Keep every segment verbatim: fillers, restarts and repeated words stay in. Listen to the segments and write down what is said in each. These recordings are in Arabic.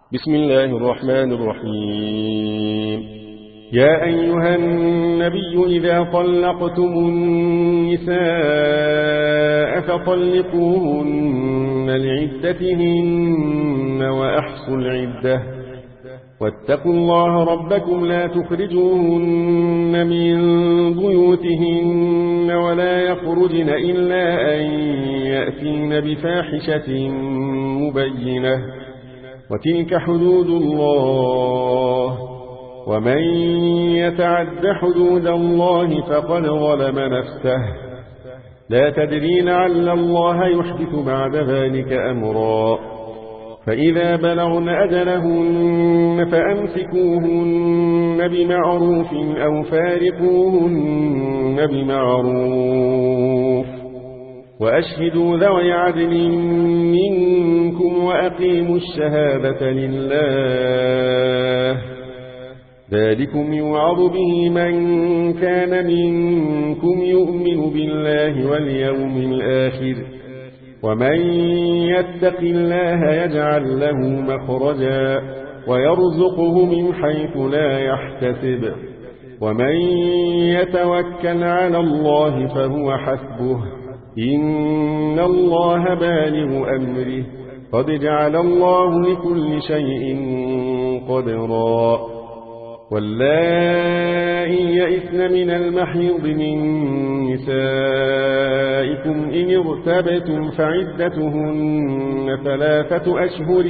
بسم الله الرحمن الرحيم. يا أيها النبي إذا طلقتم النساء فطلقوهن لعدتهن وأحصوا العدة واتقوا الله ربكم لا تخرجوهن من بيوتهن ولا يخرجن إلا أن يأتين بفاحشة مبينة وتلك حدود الله ومن يتعد حدود الله فقد ظلم نفسه لا تدري لعل الله يحدث بعد ذلك أمرا. فإذا بلغن أجلهن فأمسكوهن بمعروف أو فارقوهن بمعروف وأشهدوا ذوي عدل منكم وأقيموا الشهادة لله ذلكم يوعظ به من كان منكم يؤمن بالله واليوم الآخر ومن يتق الله يجعل له مخرجا ويرزقه من حيث لا يحتسب ومن يتوكل على الله فهو حسبه إن الله بالغ أمره قد جعل الله لكل شيء قدرا. واللائي يئسن من المحيض من نسائكم إن ارتبتم فعدتهن ثلاثة أشهر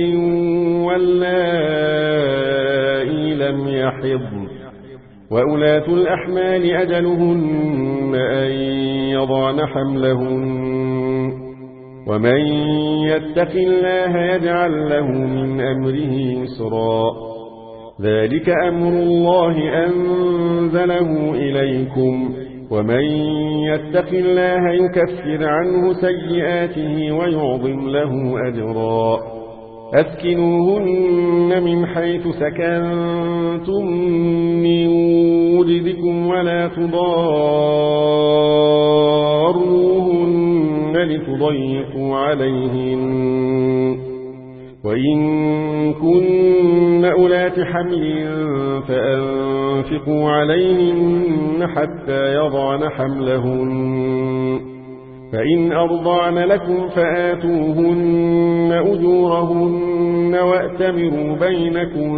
واللائي لم يحضن وأولاة الأحمال أجلهن أن يضعن حملهن ومن يتق الله يجعل له من أمره يسرا. ذلك أمر الله أنزله إليكم ومن يتق الله يكفر عنه سيئاته ويعظم له أجرا. أسكنوهن من حيث سكنتم من وجدكم ولا تضاروهن لتضيقوا عليهن وإن كن أولات حمل فأنفقوا عليهن حتى يضعن حملهن فإن أرضعن لكم فآتوهن أجورهن وأتمروا بينكم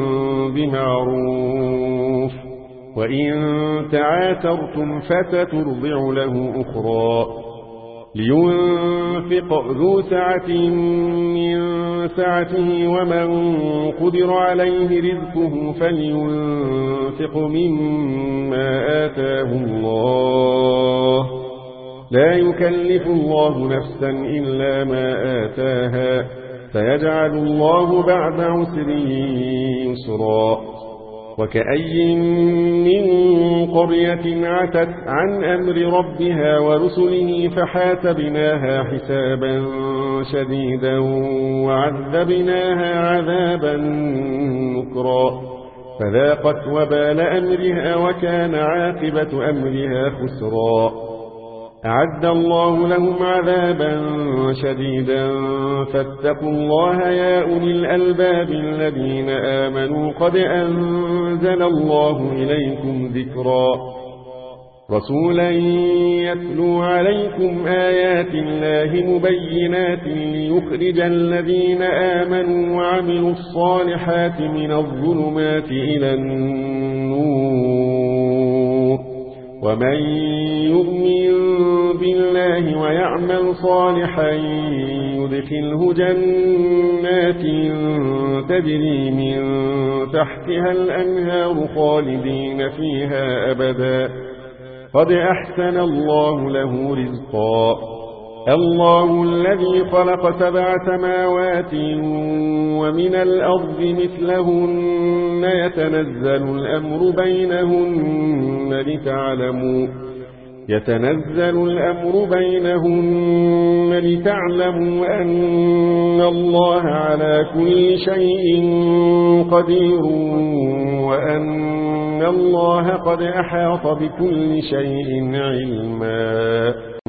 بمعروف وإن تعاثرتم فسترضع له أخرى. لينفق ذو سعة من سعته ومن قدر عليه رزقه فلينفق مما آتاه الله لا يكلف الله نفسا إلا ما آتاها سيجعل الله بعد عسر يسرا. وكأي من قرية عتت عن أمر ربها ورسله فحاسبناها حسابا شديدا وعذبناها عذابا نكرا فذاقت وبال أمرها وكان عاقبة أمرها خسرا. أعد الله لهم عذابا شديدا فاتقوا الله يا أولي الألباب الذين آمنوا قد أنزل الله إليكم ذكرا. رسولا يتلو عليكم آيات الله مبينات ليخرج الذين آمنوا وعملوا الصالحات من الظلمات إلى النور ومن يؤمن بالله ويعمل صالحا يدخله جنات تجري من تحتها الأنهار خالدين فيها أبدا قد أحسن الله له رزقا. الله الذي خلق سبع سماوات ومن الأرض مثلهن يتنزل الأمر بينهن لتعلموا يتنزل الأمر بينهن لتعلموا أن الله على كل شيء قدير وأن الله قد أحاط بكل شيء علما.